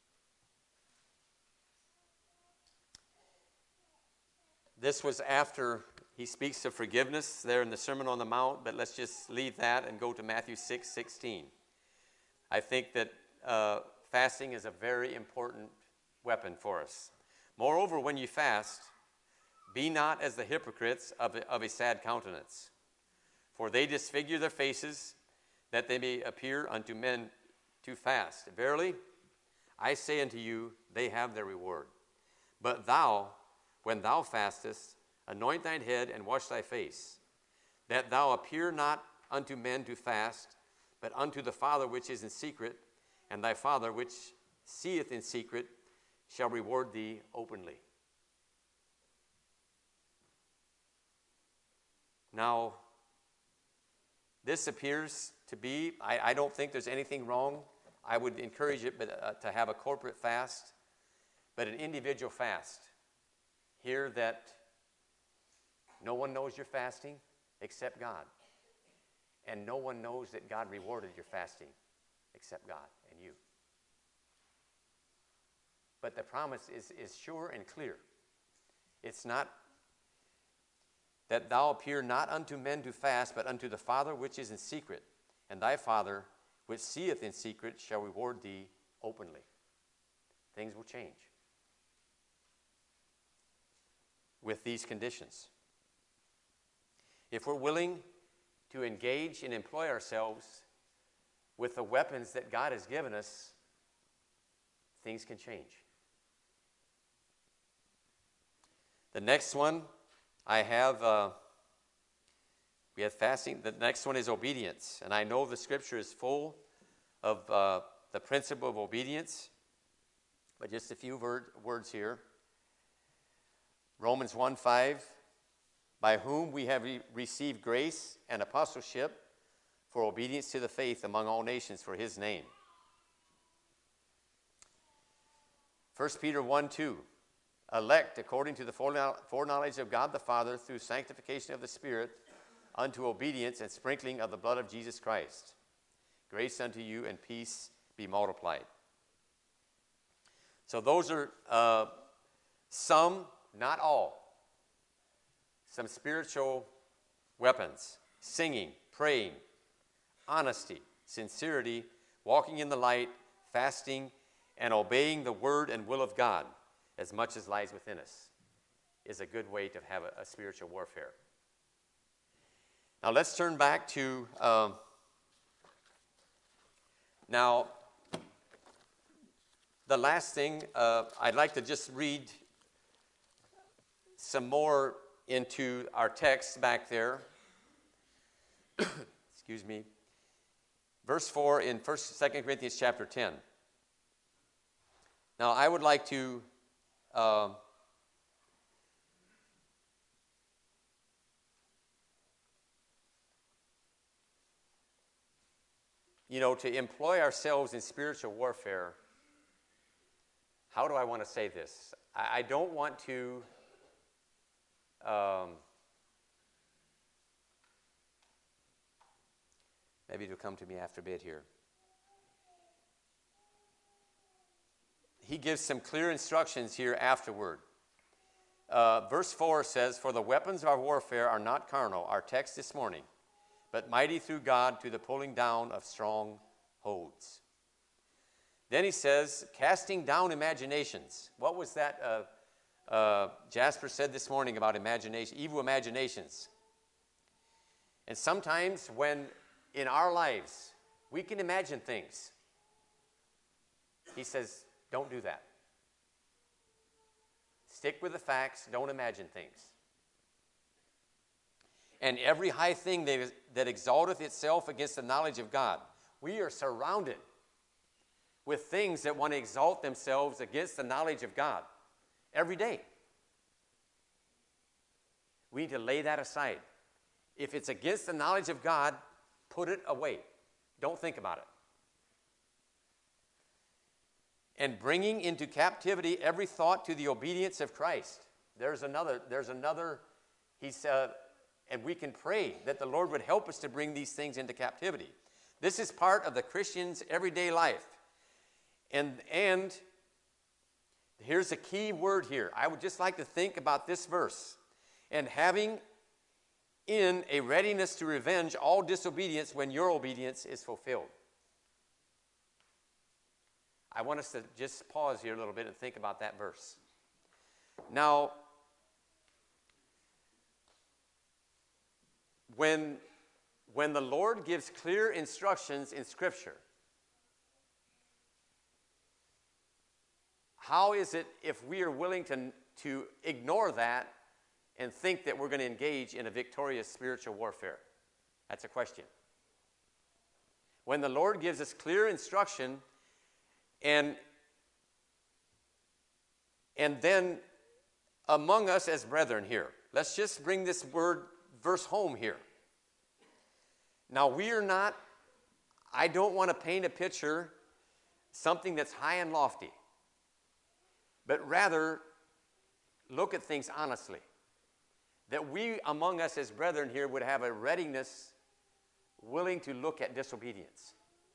Speaker 1: This was after he speaks of forgiveness there in the Sermon on the Mount, but let's just leave that and go to Matthew 6, 16. I think that fasting is a very important weapon for us. Moreover, when you fast, be not as the hypocrites of a sad countenance, for they disfigure their faces, that they may appear unto men to fast. Verily, I say unto you, they have their reward. But thou, when thou fastest, anoint thine head and wash thy face, that thou appear not unto men to fast, but unto the Father which is in secret, and thy Father which seeth in secret shall reward thee openly. Now, this appears to be, I don't think there's anything wrong. I would encourage it to have a corporate fast, but an individual fast. Hear that no one knows you're fasting except God. And no one knows that God rewarded your fasting except God and you. But the promise is sure and clear. It's not that thou appear not unto men to fast, but unto the Father which is in secret, and thy Father which seeth in secret shall reward thee openly. Things will change with these conditions. If we're willing to engage and employ ourselves with the weapons that God has given us, things can change. The next one I have, we have fasting. The next one is obedience. And I know the scripture is full of the principle of obedience, but just a few words here. Romans 1:5, by whom we have received grace and apostleship for obedience to the faith among all nations for his name. 1 Peter 1:2, elect according to the foreknowledge of God the Father through sanctification of the Spirit unto obedience and sprinkling of the blood of Jesus Christ. Grace unto you and peace be multiplied. So those are some, not all, some spiritual weapons: singing, praying, honesty, sincerity, walking in the light, fasting, and obeying the word and will of God as much as lies within us is a good way to have a spiritual warfare. Now let's turn back to, now the last thing, I'd like to just read some more into our text back there. Excuse me. Verse 4 in 2 Corinthians chapter 10. Now, I would like to to employ ourselves in spiritual warfare. How do I want to say this? I don't want to maybe it'll come to me after a bit here. He gives some clear instructions here afterward. Verse 4 says, for the weapons of our warfare are not carnal, our text this morning, but mighty through God to the pulling down of strongholds. Then he says, casting down imaginations. What was that Jasper said this morning about imagination, evil imaginations? And sometimes when in our lives we can imagine things, he says, don't do that. Stick with the facts. Don't imagine things. And every high thing that exalteth itself against the knowledge of God. We are surrounded with things that want to exalt themselves against the knowledge of God every day. We need to lay that aside. If it's against the knowledge of God, put it away. Don't think about it. And bringing into captivity every thought to the obedience of Christ. There's another, he said, and we can pray that the Lord would help us to bring these things into captivity. This is part of the Christian's everyday life. And here's a key word here. I would just like to think about this verse. And having in a readiness to revenge all disobedience when your obedience is fulfilled. I want us to just pause here a little bit and think about that verse. Now, when the Lord gives clear instructions in Scripture, how is it if we are willing to ignore that and think that we're going to engage in a victorious spiritual warfare? That's a question. When the Lord gives us clear instruction, and then among us as brethren here, let's just bring this verse home here. Now we are not, I don't want to paint a picture, something that's high and lofty, but rather look at things honestly. That we among us as brethren here would have a readiness, willing to look at disobedience.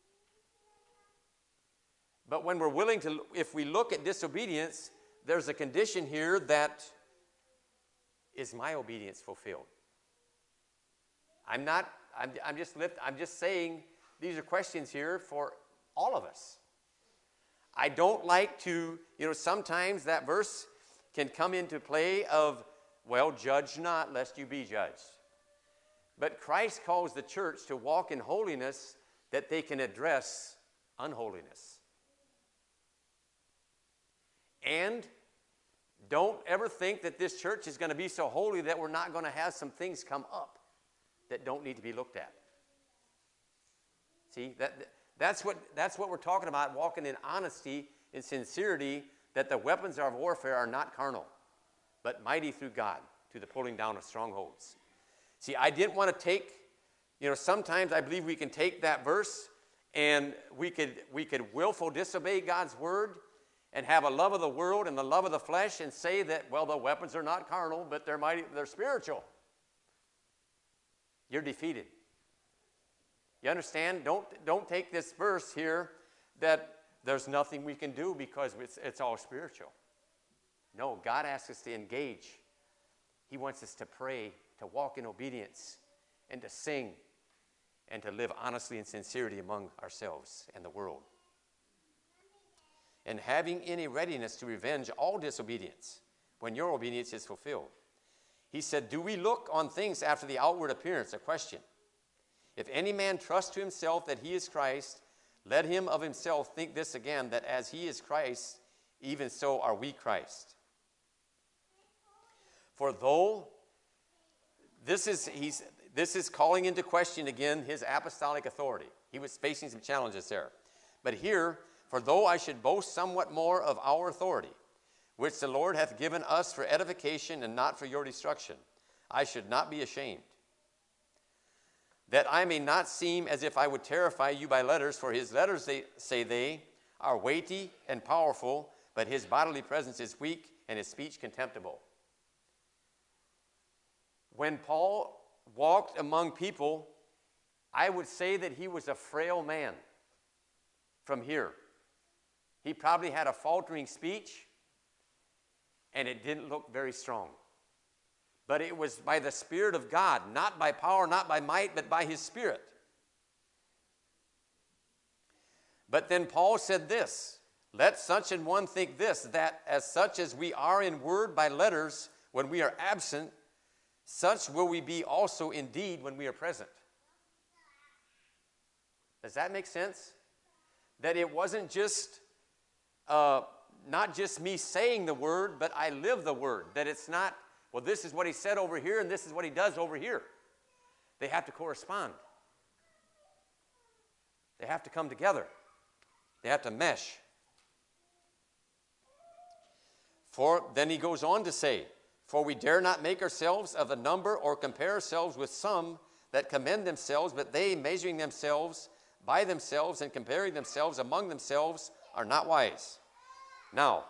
Speaker 1: But when we're willing to, if we look at disobedience, there's a condition here that is my obedience fulfilled. I'm just saying these are questions here for all of us. I don't like to, sometimes that verse can come into play of, well, judge not lest you be judged. But Christ calls the church to walk in holiness that they can address unholiness. And don't ever think that this church is going to be so holy that we're not going to have some things come up that don't need to be looked at. See, That's what we're talking about, walking in honesty, in sincerity, that the weapons of warfare are not carnal, but mighty through God to the pulling down of strongholds. See, I didn't want to take, sometimes I believe we can take that verse and we could willful disobey God's word and have a love of the world and the love of the flesh and say that, well, the weapons are not carnal, but they're mighty, they're spiritual. You're defeated. You understand? Don't take this verse here that there's nothing we can do because it's all spiritual. No, God asks us to engage. He wants us to pray, to walk in obedience, and to sing, and to live honestly and sincerity among ourselves and the world. And having any readiness to revenge all disobedience when your obedience is fulfilled. He said, do we look on things after the outward appearance? A question. If any man trust to himself that he is Christ, let him of himself think this again, that as he is Christ, even so are we Christ. For though, this is calling into question again his apostolic authority. He was facing some challenges there. But here, for though I should boast somewhat more of our authority, which the Lord hath given us for edification and not for your destruction, I should not be ashamed. That I may not seem as if I would terrify you by letters, for his letters, they are weighty and powerful, but his bodily presence is weak and his speech contemptible. When Paul walked among people, I would say that he was a frail man from here. He probably had a faltering speech, and it didn't look very strong. But it was by the Spirit of God, not by power, not by might, but by his Spirit. But then Paul said this, let such an one think this, that as such as we are in word by letters when we are absent, such will we be also indeed when we are present. Does that make sense? That it wasn't just, not just me saying the word, but I live the word. That it's not, well, this is what he said over here, and this is what he does over here. They have to correspond. They have to come together. They have to mesh. For then he goes on to say, for we dare not make ourselves of the number or compare ourselves with some that commend themselves, but they, measuring themselves by themselves and comparing themselves among themselves, are not wise. Now,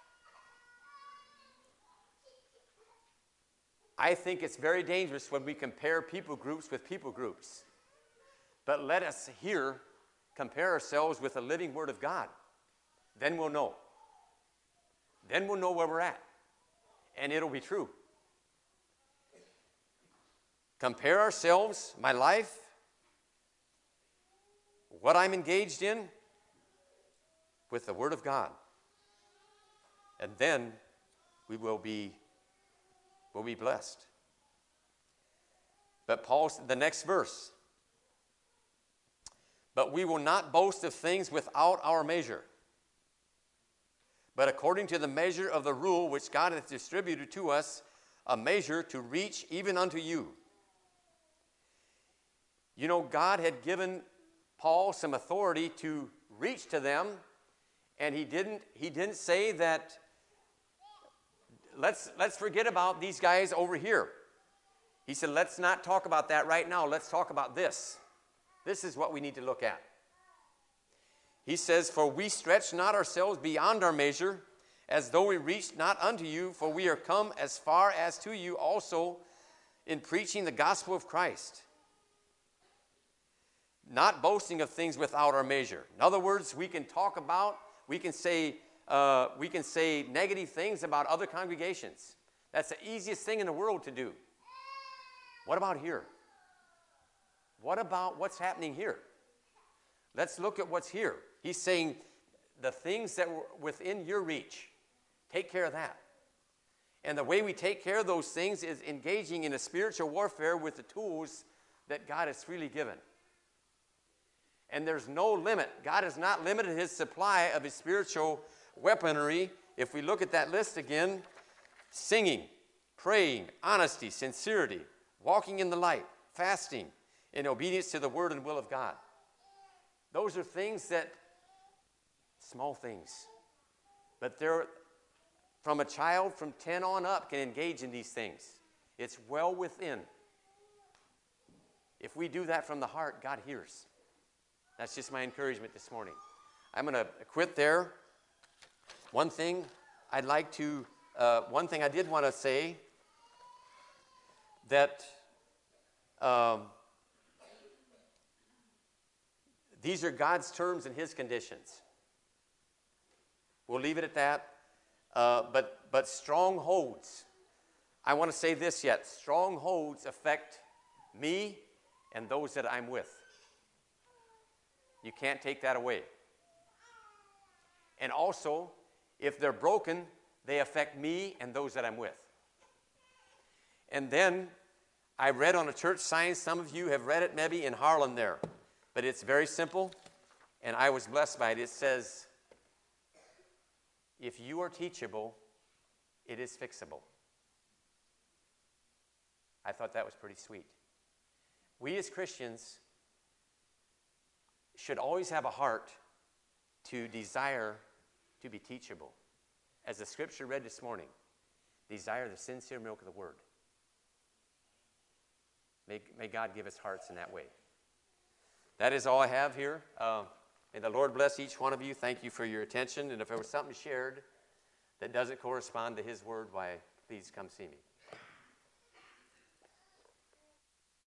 Speaker 1: I think it's very dangerous when we compare people groups with people groups. But let us here compare ourselves with the living Word of God. Then we'll know. Then we'll know where we're at. And it'll be true. Compare ourselves, my life, what I'm engaged in, with the Word of God. And then we will be blessed. But the next verse. But we will not boast of things without our measure, but according to the measure of the rule which God hath distributed to us, a measure to reach even unto you. You know, God had given Paul some authority to reach to them, and he didn't say that let's forget about these guys over here. He said, let's not talk about that right now. Let's talk about this. This is what we need to look at. He says, for we stretch not ourselves beyond our measure, as though we reached not unto you, for we are come as far as to you also in preaching the gospel of Christ. Not boasting of things without our measure. In other words, we can say negative things about other congregations. That's the easiest thing in the world to do. What about here? What about what's happening here? Let's look at what's here. He's saying the things that were within your reach, take care of that. And the way we take care of those things is engaging in a spiritual warfare with the tools that God has freely given. And there's no limit. God has not limited his supply of his spiritual weaponry. If we look at that list again, singing, praying, honesty, sincerity, walking in the light, fasting, in obedience to the word and will of God. Those are things that, small things, but they're, from a child from 10 on up can engage in these things. It's well within. If we do that from the heart, God hears. That's just my encouragement this morning. I'm going to quit there. One thing I did want to say, that these are God's terms and His conditions. We'll leave it at that. But strongholds, I want to say this yet. Strongholds affect me and those that I'm with. You can't take that away. And also, if they're broken, they affect me and those that I'm with. And then, I read on a church sign, some of you have read it maybe in Harlan there, but it's very simple, and I was blessed by it. It says, if you are teachable, it is fixable. I thought that was pretty sweet. We as Christians should always have a heart to desire to be teachable. As the scripture read this morning, desire the sincere milk of the word. May God give us hearts in that way. That is all I have here. May the Lord bless each one of you. Thank you for your attention. And if there was something shared that doesn't correspond to His word, why, please come see me.